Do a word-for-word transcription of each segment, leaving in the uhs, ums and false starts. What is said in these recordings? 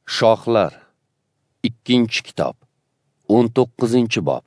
Shohlar ikkinchi kitob o'n to'qqizinchi bob.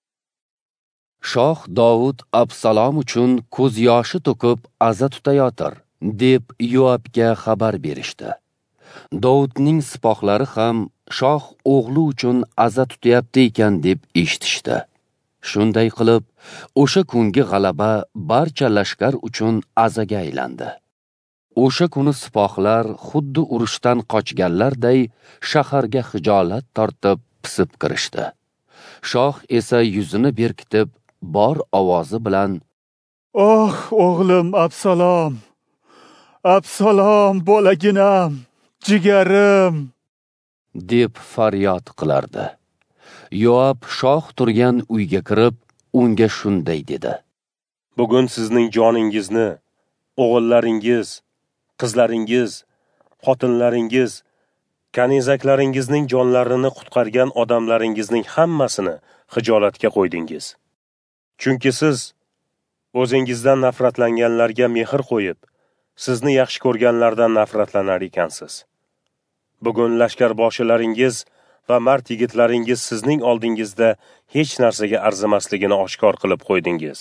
Shoh Davud Absalom uchun ko'z yoshi to'kib aza tutayotir deb Yoabga xabar berishdi. Davudning sipohlari ham shoh o'g'li uchun aza tutayapti ekan deb eshitishdi. Shunday qilib, o'sha kungi g'alaba barcha lashkar uchun azaga aylandi. O'sha kuni sipohlar xuddi urushdan qochganlarday shaharga xijolat tortib pisib kirishdi. Shoh esa yuzini berkitib, bor ovozi bilan: "Oh, o'g'lim Absalom! Absalom bolaginam, jigarim!" deb faryod qilardi. Yoab shoh turgan uyga kirib, unga shunday dedi: "Bugun sizning joningizni, o'g'illaringiz, qizlaringiz, xotinlaringiz, kanizaklaringizning jonlarini qutqargan odamlaringizning hammasini xijolatga qo'ydingiz. Chunki siz o'zingizdan nafratlanganlarga mehr qo'yib, sizni yaxshi ko'rganlardan nafratlanar ekansiz. Bugun lashkarboshilaringiz va mard yigitlaringiz sizning oldingizda hech narsaga arzimasligini oshkor qilib qo'ydingiz.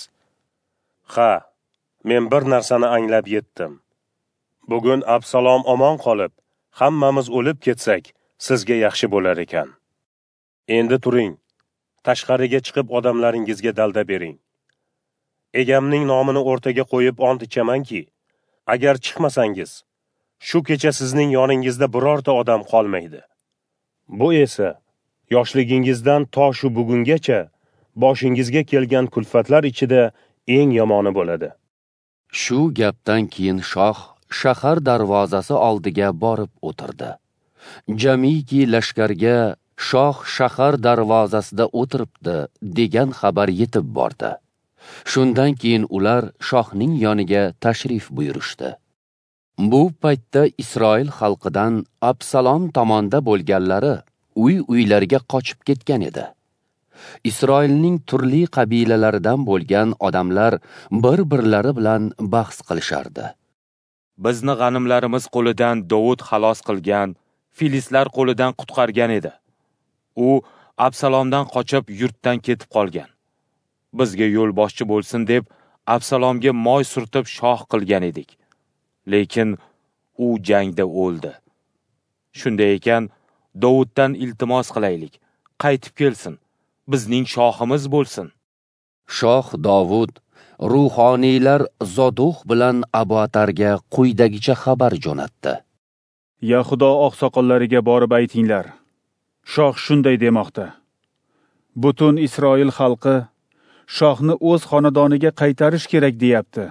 Ha, men bir narsani anglab yetdim. Bugun Absalom omon qolib, hammamiz o'lib ketsak, sizga yaxshi bo'lar ekan. Endi turing, tashqariga chiqib odamlaringizga dalda bering. Egamning nomini o'rtaga qo'yib ont ichamanki, agar chiqmasangiz, shu kecha sizning yoningizda birorta odam qolmaydi. Bu esa yoshligingizdan to shu bugungacha boshingizga kelgan kulfatlar ichida eng yomoni bo'ladi." Shu gapdan keyin shoh shahar darvozasi oldiga borib o'tirdi. Jamiki lashkarga shoh shahar darvozasida o'tiribdi degan xabar yetib bordi. Shundan keyin ular shohning yoniga tashrif buyurishdi. Bu paytda Isroil xalqidan Absalom tomonda bo'lganlari uy-uylariga qochib ketgan edi. Isroilning turli qabilalaridan bo'lgan odamlar bir-birlari bilan bahs qilishardi. "Bizni g'animlarimiz qo'lidan Davud xalos qilgan, filistlar qo'lidan qutqargan edi. U Absalomdan qochib yurtdan ketib qolgan. Bizga yo'lboshchi bo'lsin deb Absalomga moy surtib shoh qilgan edik. Lekin u jangda o'ldi. Shunday ekan, Davuddan iltimos qilaylik, qaytib kelsin, bizning shohimiz bo'lsin." Shoh Davud ruhoniylar Zoduq bilan Abuatarga quyidagicha xabar jo'natdi: "Yahudo oqsoqollariga borib aytinglar. Shoh shunday demoqda: Butun Isroil xalqi shohni o'z xonadoniga qaytarish kerak deyapti.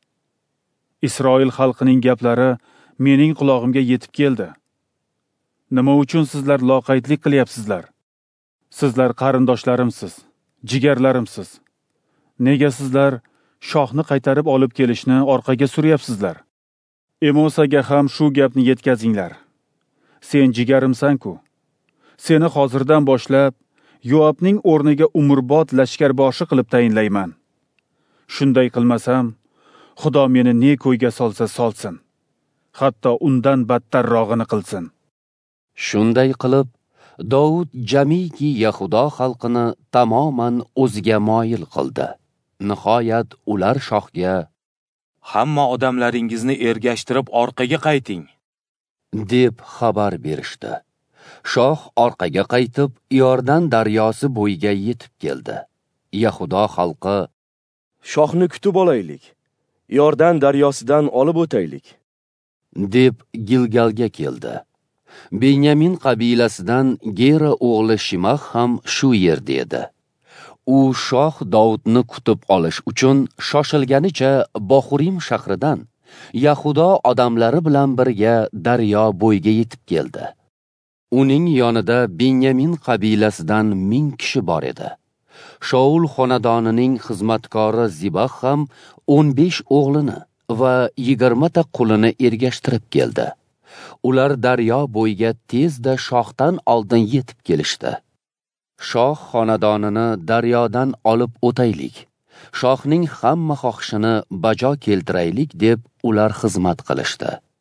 Isroil xalqining gaplari mening qulog'imga yetib keldi. Nima uchun sizlar loqaydlik qilyapsizlar? Sizlar qarindoshlarimsiz, jigarlarimsiz. Nega sizlar shohni qaytarib olib kelishni orqaga suryapsizlar? Emosaga ham shu gapni yetkazinglar. Sen jigarimsan-ku. Seni hozirdan boshlab Yoabning o'rniga umrbod lashkarboshi qilib tayinlayman. Shunday qilmasam, Xudo meni ne ko'yga solsa solsin, hatto undan battarrog'ini qilsin." Shunday qilib, Davud jamiki Yahudo xalqini tamoman o'ziga moyil qildi. Nihoyat ular shohga: "Hamma odamlaringizni ergashtirib orqaga qayting" deb xabar berishdi. Shoh orqaga qaytib, Yordan daryosi bo'yiga yetib keldi. Yahudo xalqi: "Shohni kutib olaylik, Yordan daryosidan olib o'taylik" deb Gilgalga keldi. Benyamin qabilasidan Gera o'g'li Shimah ham shu yerda edi. U shoh Davudni kutib olish uchun shoshilganicha Bohurim shahridan Yahudo odamlari bilan birga daryo bo'yiga yetib keldi. Uning yonida Benyamin qabilasidan ming kishi bor edi. Shaul xonadonining xizmatkori Zibah ham o'n besh o'g'lini va yigirma ta qulini ergashtirib keldi. Ular daryo bo'yiga tezda shohdan oldin yetib kelishdi. Shoh xonadonini daryodan olib o'taylik, shohning hamma xohishini bajo keltiraylik deb ular xizmat qilishdi.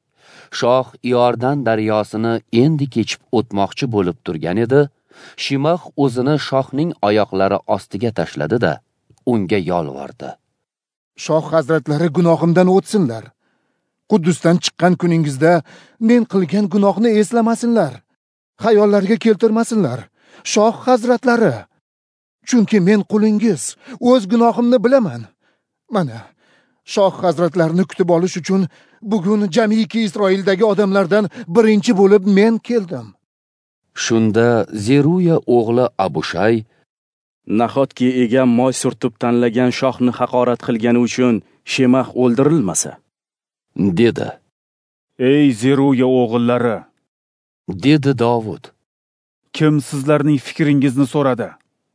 Shoh Iordan daryosini endi kechib o'tmoqchi bo'lib turgan edi, Shimah o'zini shohning oyoqlari ostiga tashladi-da, unga yolvordi. Shoh hazratlari gunohimdan o'tsinlar. Quddusdan chiqqan kuningizda men qilgan gunohni eslamasinlar. Xayollariga keltirmasinlar. Shoh hazratlari, chunki men qulingiz, o'z gunohimni bilaman. Mana, shoh hazratlarini kutib olish uchun bugun jamiki Isroildagi odamlardan birinchi bo'lib men keldim. Shunda Zeruya o'g'li Abushay, nahotki egam moy surtib tanlagan shohni haqorat qilgani uchun Shemah o'ldirilmasa, dedi. Ey Zeruya o'g'illari, dedi Davud. Kim sizlarning fikringizni so'radi?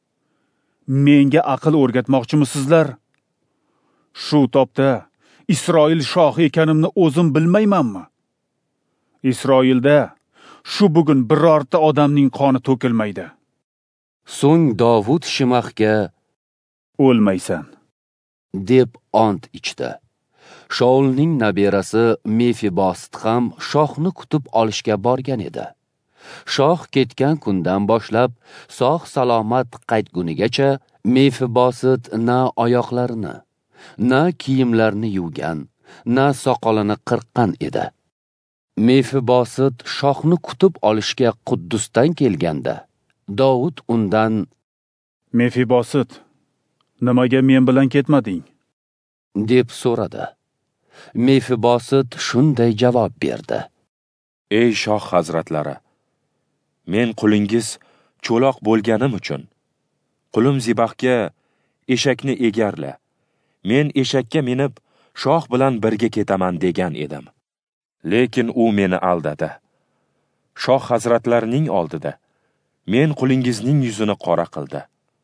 Menga aql o'rgatmoqchimisizlar? Shu topda Isroil shohi ekanimni o'zim bilmaymanmi? Isroilda shu bugun birorta odamning qoni to'kilmaydi. So'ng Davud Shimahga o'lmaysan deb ont ichdi. Shaulning nabirasi Mefibost ham shohni kutib olishga borgan edi. Shoh ketgan kundan boshlab sog' salomat qaytgunigacha Mefibost na oyoqlarini, na kiyimlarini yuvgan, na soqolini qirqqan edi. Mefibost shohni kutib olishga Quddusdan kelganda, Davud undan, Mefibost, nimaga men bilan ketmading? deb so'radi. Mefibost shunday javob berdi. Ey shoh hazratlari, men qulingiz cho'loq bo'lganim uchun qulim Zibahga eshakni egarla, men eshakka minib shoh bilan birga ketaman degan edim. Lekin u meni aldadi. Shoh hazratlarining oldida men qulingizning yuzini qora qildi.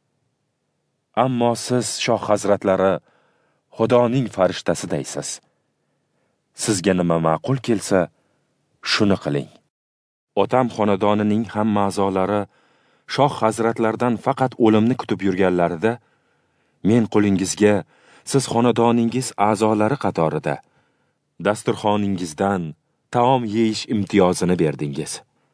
Ammo siz shoh hazratlari Xudoning farishtasidaysiz. Sizga nima ma'qul kelsa, shuni qiling. Otam xonadonining hamma a'zolari shoh hazratlaridan faqat o'limni kutib yurganlarida, men qulingizga siz xonadoningiz a'zolari qatorida dasturxoningizdan taom yeyish imtiyozini berdingiz.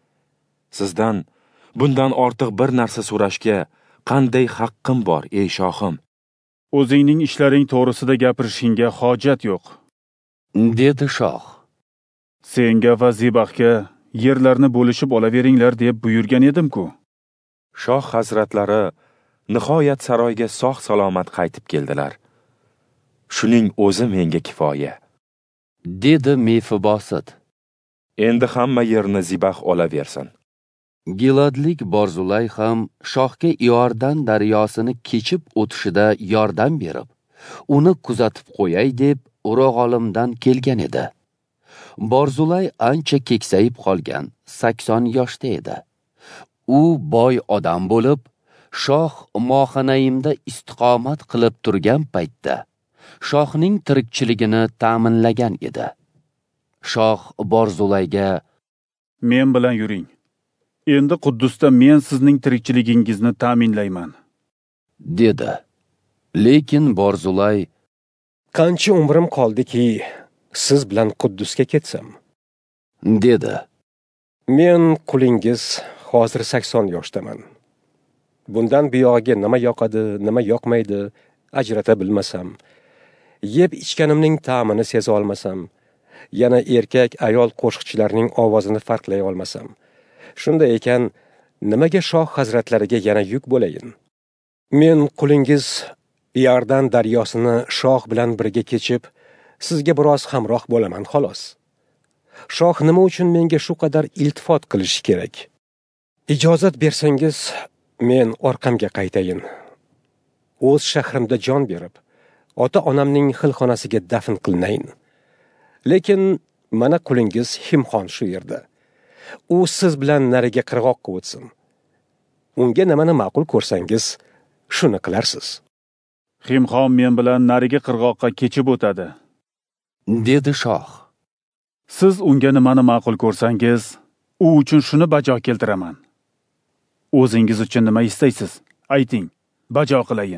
Sizdan bundan ortiq bir narsa so'rashga qanday haqqim bor, ey shohim? O'zingning ishlaring to'g'risida gapirishingga hojat yo'q, dedi shoh. Senga va Zibahga yerlarni bo'lishib olaveringlar deb buyurgan edim-ku. Shoh hazratlari nihoyat saroyga sog' salomat qaytib keldilar. Shuning o'zi menga kifoya, dedi Mefibost. Endi hamma yerni Zibah olaversin. Giladlik Borzulay ham shohga Iordan daryosini kechib o'tishida yordam berib, uni kuzatib qo'yay deb Urug'olimdan kelgan edi. Borzulay ancha keksayib qolgan, sakson yoshda edi. U boy odam bo'lib, shoh Mohanayimda istiqomat qilib turgan paytda shohning tirikchiligini ta'minlagan edi. Shoh Borzulayga, men bilan yuring. Endi Quddusda men sizning tirikchiligingizni ta'minlayman, dedi. Lekin Borzulay, qancha umrim qoldiki, siz bilan Quddusga ketsam, dedi. Men qulingiz hozir sakson yoshdaman. Bundan buyog'iga nima yoqadi, nima yoqmaydi ajrata bilmasam, yeb ichganimning ta'mini seza olmasam, yana erkak ayol qo'shiqchilarning ovozini farqlay olmasam, shunday ekan nimaga shoh hazratlariga yana yuk bo'layin? Men qulingiz Iordan daryosini shoh bilan birga kechib, sizga biroz hamroh bo'laman xolos. Shoh nima uchun menga shu qadar iltifot qilishi kerak? Ijozat bersangiz, men orqamga qaytayin. O'z shahrimda jon berib, ota-onamning xilxonasiga dafn qilinayin. Lekin mana qulingiz Himxon shu yerda. U siz bilan nariga qirg'oqqa o'tsin. Unga nimani ma'qul ko'rsangiz, shuni qilarsiz. Himxon men bilan nariga qirg'oqqa kechib o'tadi, dedi shoh. Siz unga nimani ma'qul ko'rsangiz, u uchun shuni bajo keltiraman. O'zingiz uchun nima istaysiz? Ayting, bajo qilayin.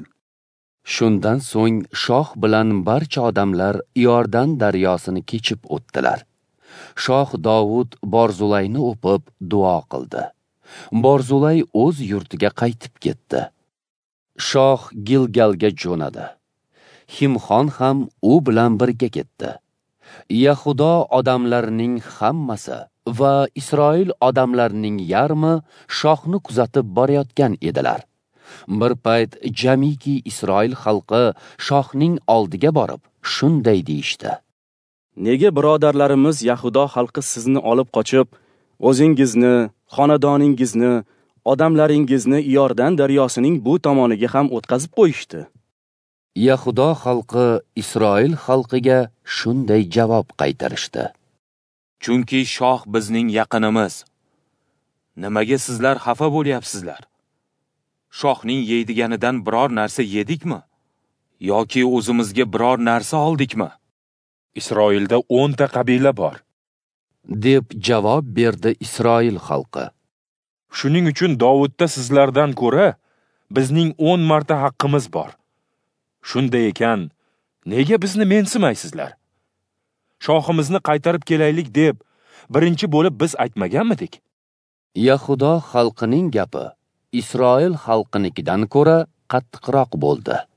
Shundan so'ng shoh bilan barcha odamlar Iordan daryosini kechib o'tdilar. Shoh Davud Borzulayni o'pib duo qildi. Borzulay o'z yurtiga qaytib ketdi. Shoh Gilgalga jo'nadi. Himxon ham u bilan birga ketdi. Yahudo odamlarining hammasi va Isroil odamlarining yarmi shohni kuzatib borayotgan edilar. Bir payt jamiki Isroil xalqi shohning oldiga borib shunday deyishdi: Nega birodarlarimiz Yahudo xalqi sizni olib qochib, o'zingizni, xonadoningizni, odamlaringizni Iordan daryosining bu tomoniga ham o'tkazib qo'yishdi? Yahudo xalqi Isroil xalqiga shunday javob qaytarishdi: Chunki shoh bizning yaqinimiz. Nimaga sizlar xafa bo'lyapsizlar? Shohning yeydiganidan biror narsa yedikmi? Yoki o'zimizga biror narsa oldikmi? Isroilda o'n ta qabila bor, deb javob berdi Isroil xalqi. Shuning uchun Davudda sizlardan ko'ra bizning o'n marta haqqimiz bor. Shunday ekan, nega bizni mensimaysizlar? Shohimizni qaytarib kelaylik deb birinchi bo'lib biz aytmaganmidik? Yahudo xalqining gapi Isroil xalqinikidan ko'ra qattiqroq bo'ldi.